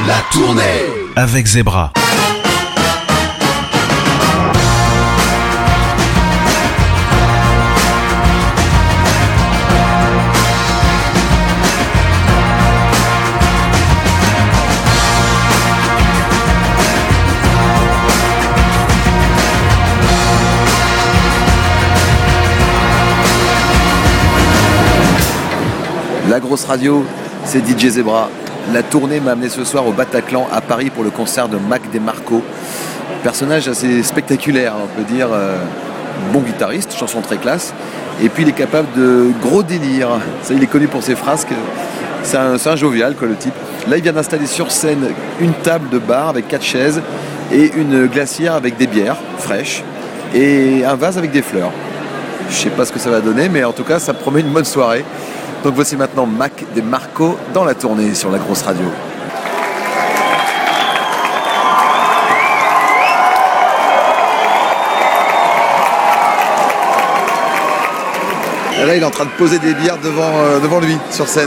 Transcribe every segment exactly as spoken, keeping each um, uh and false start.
La tournée avec Zebra. La grosse radio, c'est D J Zebra. La tournée m'a amené ce soir au Bataclan à Paris pour le concert de Mac DeMarco. Personnage assez spectaculaire, on peut dire. Euh, bon guitariste, chanson très classe. Et puis il est capable de gros délire. Ça, il est connu pour ses frasques. C'est un, c'est un jovial, quoi, le type. Là, il vient d'installer sur scène une table de bar avec quatre chaises et une glacière avec des bières fraîches et un vase avec des fleurs. Je sais pas ce que ça va donner, mais en tout cas, ça promet une bonne soirée. Donc voici maintenant Mac DeMarco dans la tournée sur la grosse radio. Et là, il est en train de poser des bières devant, euh, devant lui, sur scène.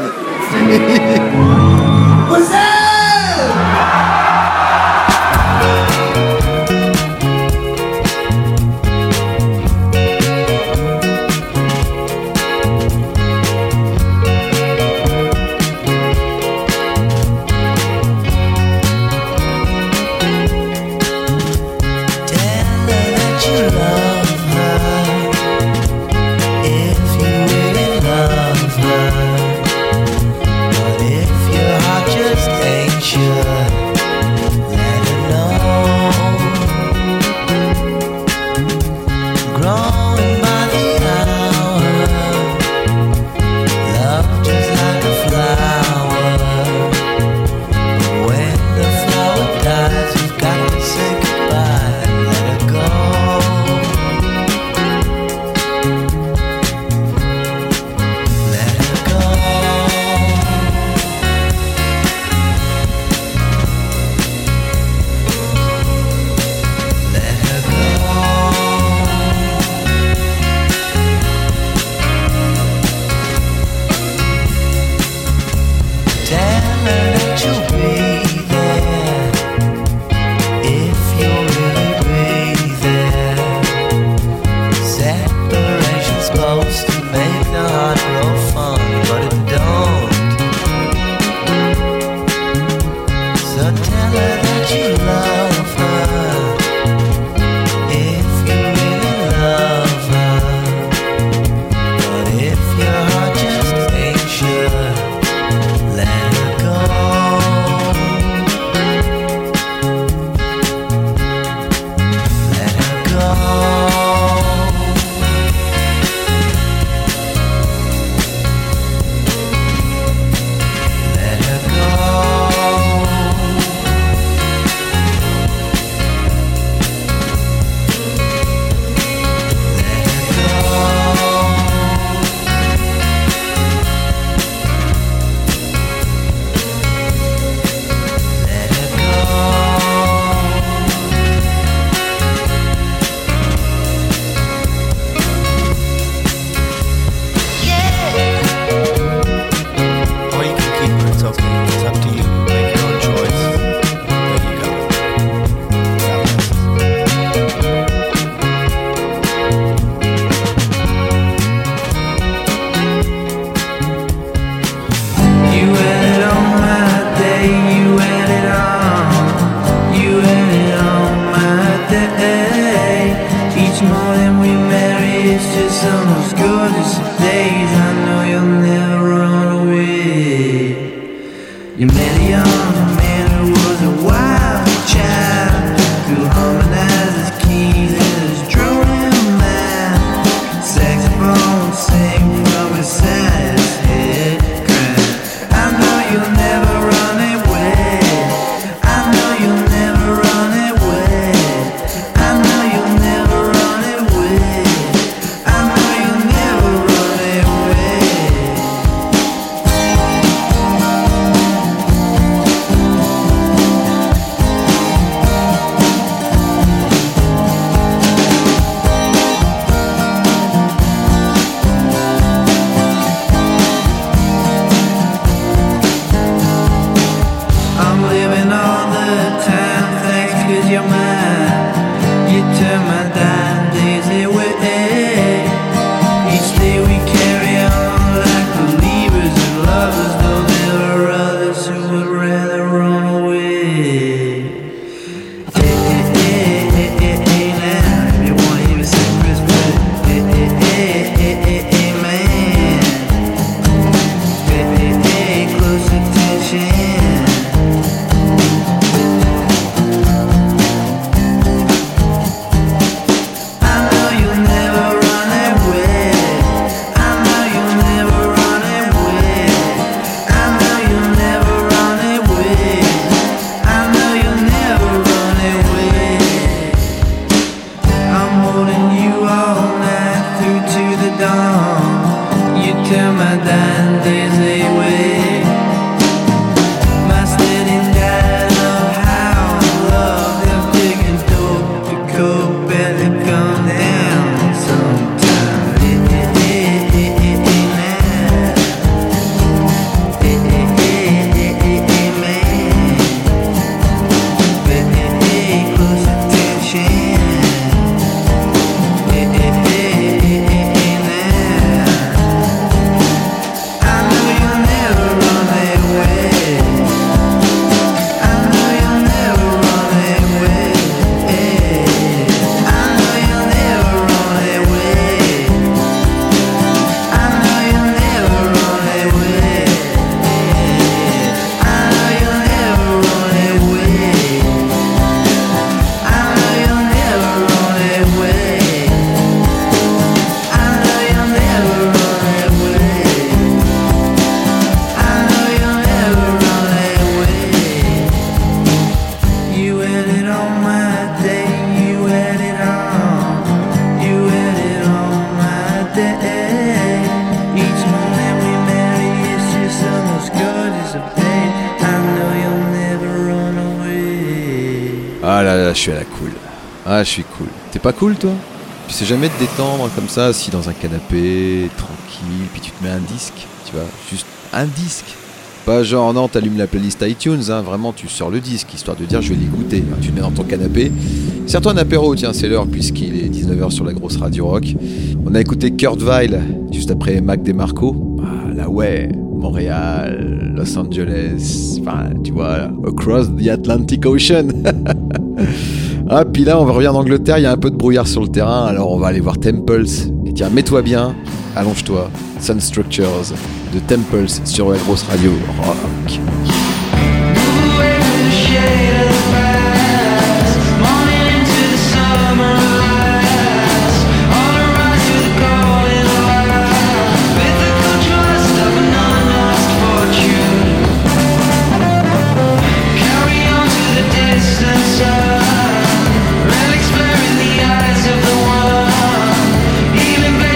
suis à la cool. Ah, je suis cool. T'es pas cool, toi? Tu sais jamais te détendre comme ça, assis dans un canapé, tranquille, puis tu te mets un disque, tu vois, juste un disque. Pas genre, non, t'allumes la playlist iTunes, hein, vraiment, tu sors le disque, histoire de dire, je vais l'écouter. Hein, tu te mets dans ton canapé. Sers-toi un apéro, tiens, c'est l'heure, puisqu'il est dix-neuf heures sur la grosse radio rock. On a écouté Kurt Weill, juste après Mac DeMarco. Ah, là, ouais, Montréal, Los Angeles, enfin, tu vois, across the Atlantic Ocean. Ah, puis là, on va revenir en Angleterre, il y a un peu de brouillard sur le terrain, alors on va aller voir Temples. Et tiens, mets-toi bien, allonge-toi. Sun Structures de Temples sur la grosse radio rock.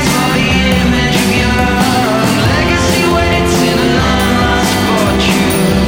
Legacy waits in a long lost fortune.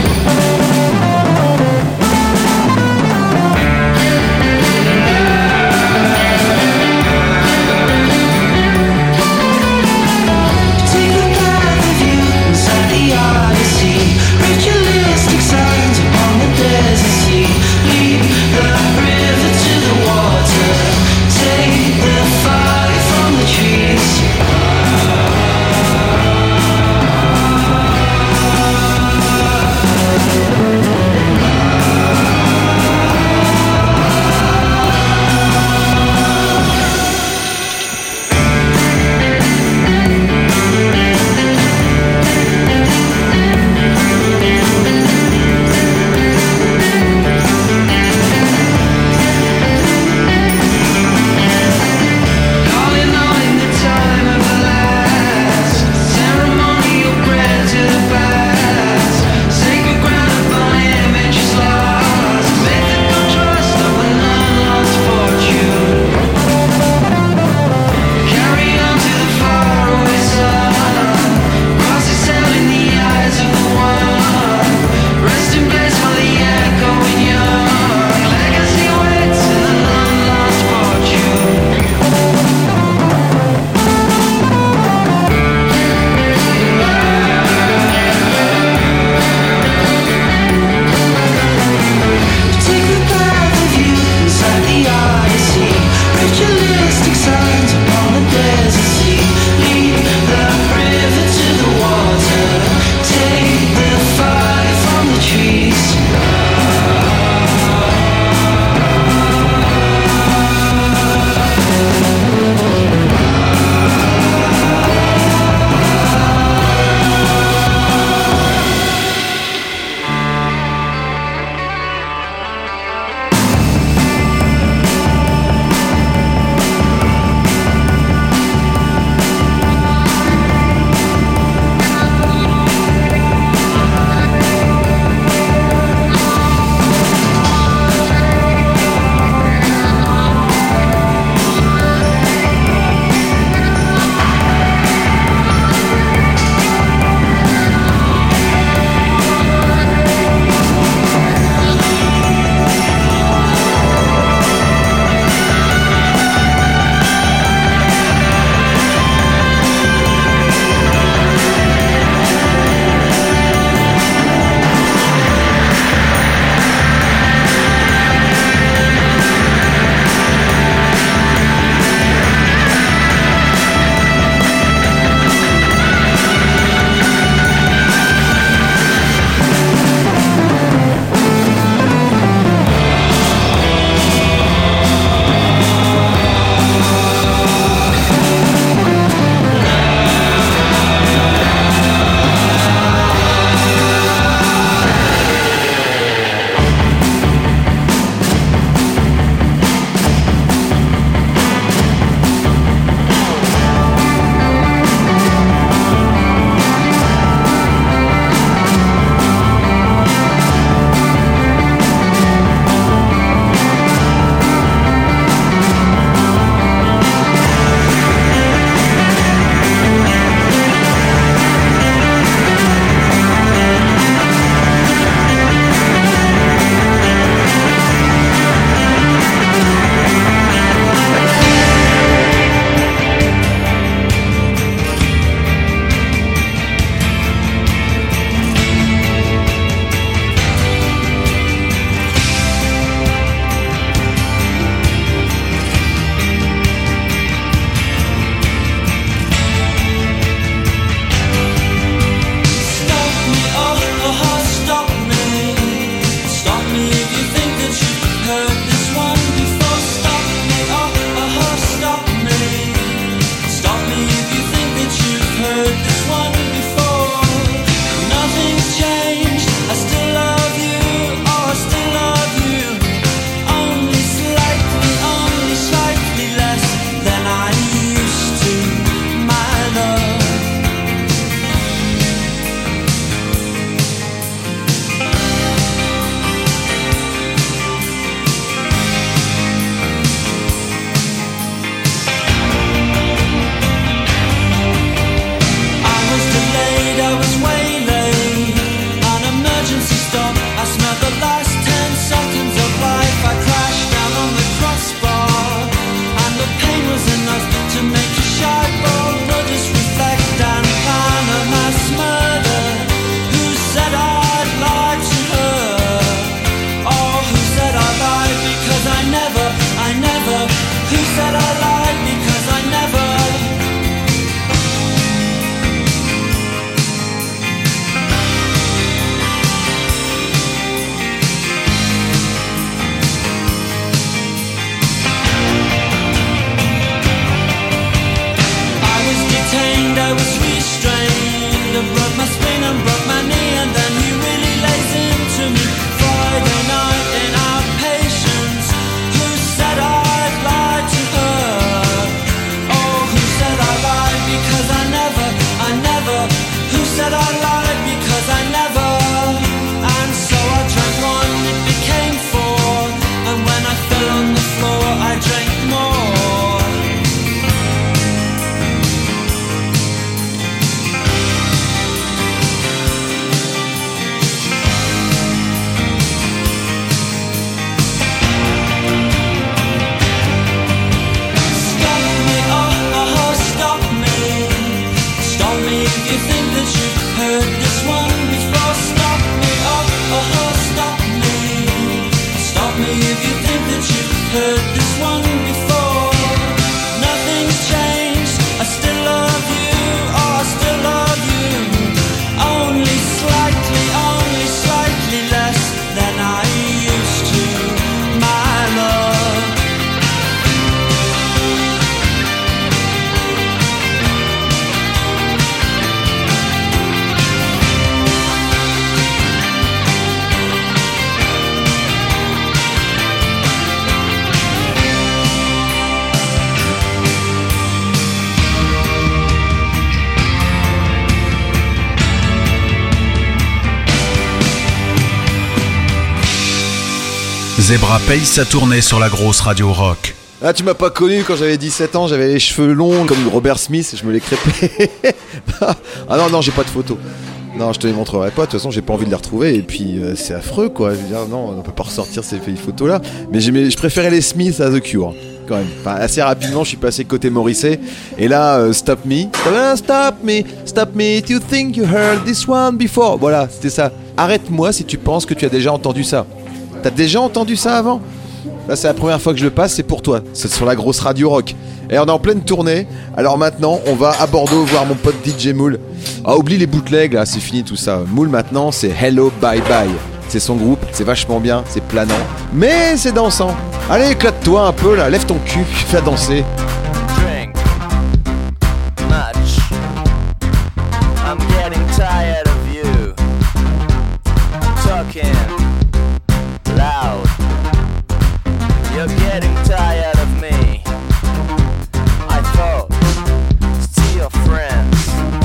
Zebra paye sa tournée sur la grosse radio rock. Ah, tu m'as pas connu quand j'avais dix-sept ans, j'avais les cheveux longs comme Robert Smith, je me les crêpais. Ah non, non, j'ai pas de photos. Non, je te les montrerai pas, de toute façon j'ai pas envie de les retrouver et puis euh, c'est affreux quoi. Je veux dire, non, on peut pas ressortir ces photos là. Mais je préférais les Smiths à The Cure. Quand même. Enfin, assez rapidement, je suis passé côté Morrissey. Et là, euh, Stop Me. Stop me, stop me, do you think you heard this one before? Voilà, c'était ça. Arrête-moi si tu penses que tu as déjà entendu ça. T'as déjà entendu ça avant? Là, c'est la première fois que je le passe, c'est pour toi. C'est sur la grosse radio rock. Et on est en pleine tournée. Alors maintenant, on va à Bordeaux voir mon pote D J Moule. Ah, oublie les bootlegs, là, c'est fini tout ça. Moule maintenant, c'est Hello Bye Bye. C'est son groupe, c'est vachement bien, c'est planant. Mais c'est dansant. Allez, éclate-toi un peu là, lève ton cul, fais danser. Drink much. I'm getting tired of you talking loud. You're getting tired of me. I thought still your friends,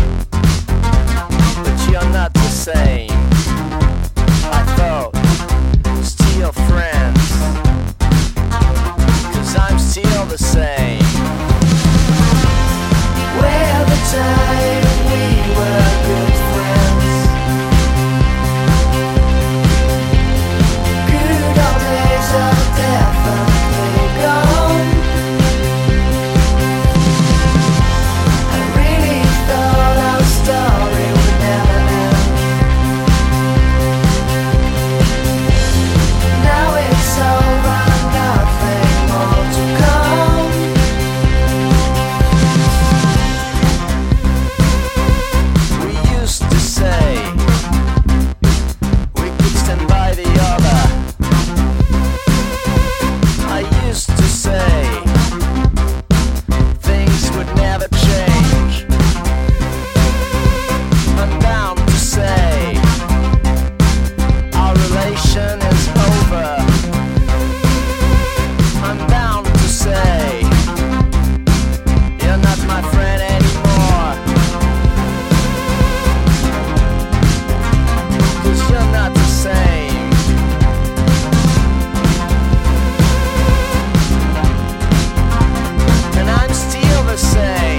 but you're not the same. I thought still your friends, 'cause I'm still the same. Well, the time we were good friends, good old days are definitely gone. I really thought our story would never end. Now it's over, nothing more to come. We used to say we could stand by the other. I used to say things would never change. I'm bound to say our relation is over. I'm bound to say you're not my friend anymore, 'cause you're not the same. And I'm still the same.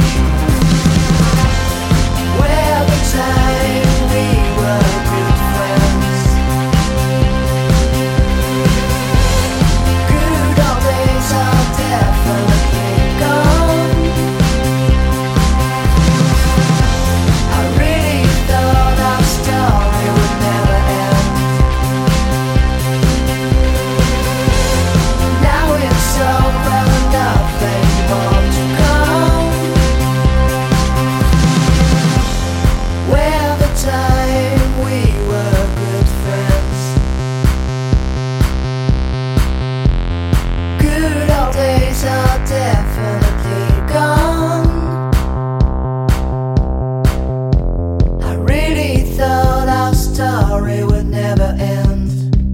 Well, the time we were good friends, good old days are definitely gone. I really thought our story would never end. Now it's over, nothing more to come. Well, the time we were good friends, good old days are definitely gone. I really thought our story would never end.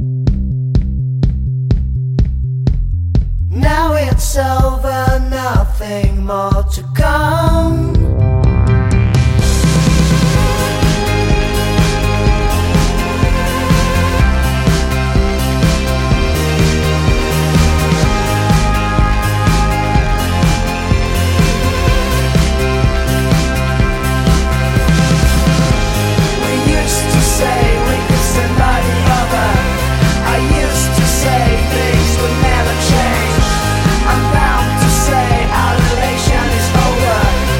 Now it's over, nothing more to come. We used to say we could stand by the other. I used to say things would never change. I'm bound to say our relation is over.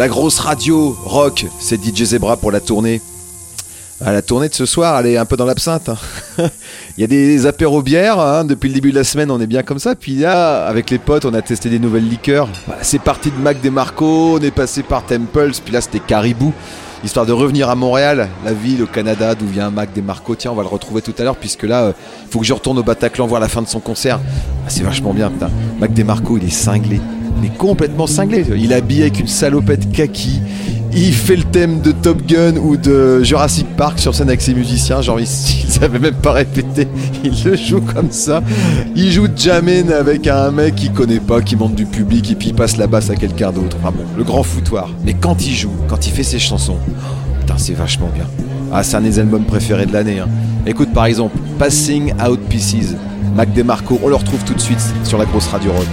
La grosse radio rock, c'est D J Zebra pour la tournée. Ah, la tournée de ce soir, elle est un peu dans l'absinthe. Hein. Il y a des apéros bières, hein. Depuis le début de la semaine, on est bien comme ça. Puis là, avec les potes, on a testé des nouvelles liqueurs. Voilà, c'est parti de Mac DeMarco, on est passé par Temples, puis là c'était Caribou. Histoire de revenir à Montréal, la ville au Canada d'où vient Mac DeMarco. Tiens, on va le retrouver tout à l'heure, puisque là, il euh, faut que je retourne au Bataclan voir la fin de son concert. Ah, c'est vachement bien, putain. Mac DeMarco, il est cinglé. Mais complètement cinglé. Il est habillé avec une salopette kaki. Il fait le thème de Top Gun ou de Jurassic Park sur scène avec ses musiciens. Genre, ils ne savaient même pas répéter. Il le joue comme ça. Il joue Jammin' avec un mec qu'il connaît pas, qui monte du public et puis il passe la basse à quelqu'un d'autre. Enfin bon, le grand foutoir. Mais quand il joue, quand il fait ses chansons, oh, putain, c'est vachement bien. Ah, c'est un des albums préférés de l'année. Hein. Écoute, par exemple, Passing Out Pieces, Mac DeMarco. On le retrouve tout de suite sur la grosse radio rock.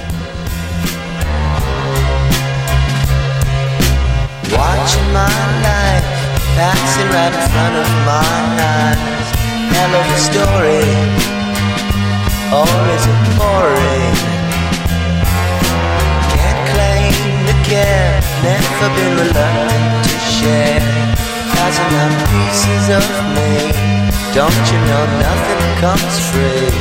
Watching my life passing right in front of my eyes. Hell of a story, or is it boring? Can't claim to care, never been reluctant to share. Passing out pieces of me, don't you know nothing comes free?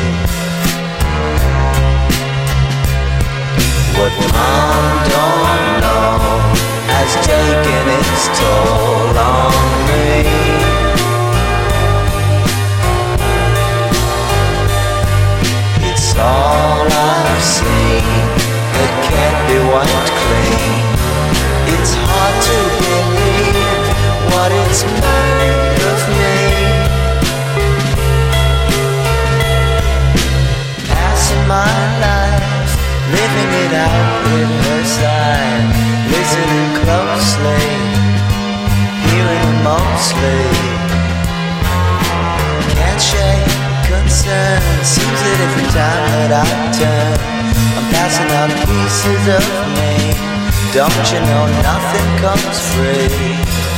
What mom don't know has taken its toll on me. It's all I've seen that can't be wiped clean. It's hard to believe what it's made of me. Passing my life, living it out with her side. Listening closely, hearing mostly. Can't shake concern. Seems that every time that I turn, I'm passing out pieces of me. Don't you know nothing comes free?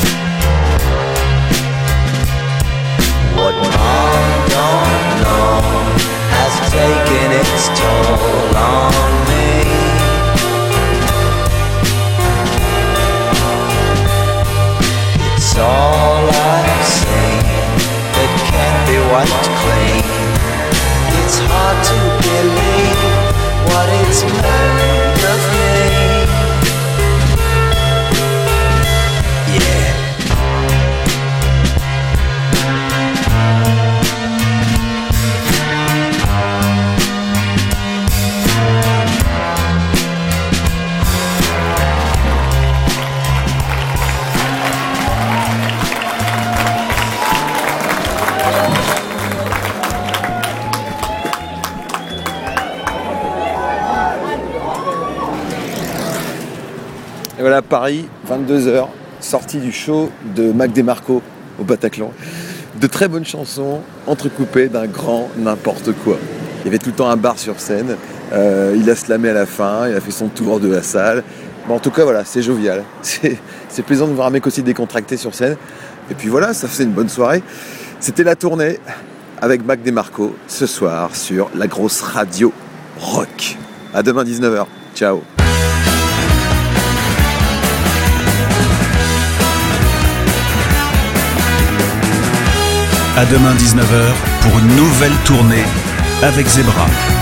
What mom don't know has taken its toll on me. It's all I've seen that can't be wiped clean. It's hard to believe what it's made of me. Yeah. Et voilà, Paris, vingt-deux heures, sortie du show de Mac DeMarco au Bataclan. De très bonnes chansons, entrecoupées d'un grand n'importe quoi. Il y avait tout le temps un bar sur scène, euh, il a slamé à la fin, il a fait son tour de la salle. Bon, en tout cas, voilà, c'est jovial. C'est, c'est plaisant de voir un mec aussi décontracté sur scène. Et puis voilà, ça faisait une bonne soirée. C'était la tournée avec Mac DeMarco ce soir sur la grosse radio rock. À demain dix-neuf heures. Ciao. À demain dix-neuf heures pour une nouvelle tournée avec Zebra.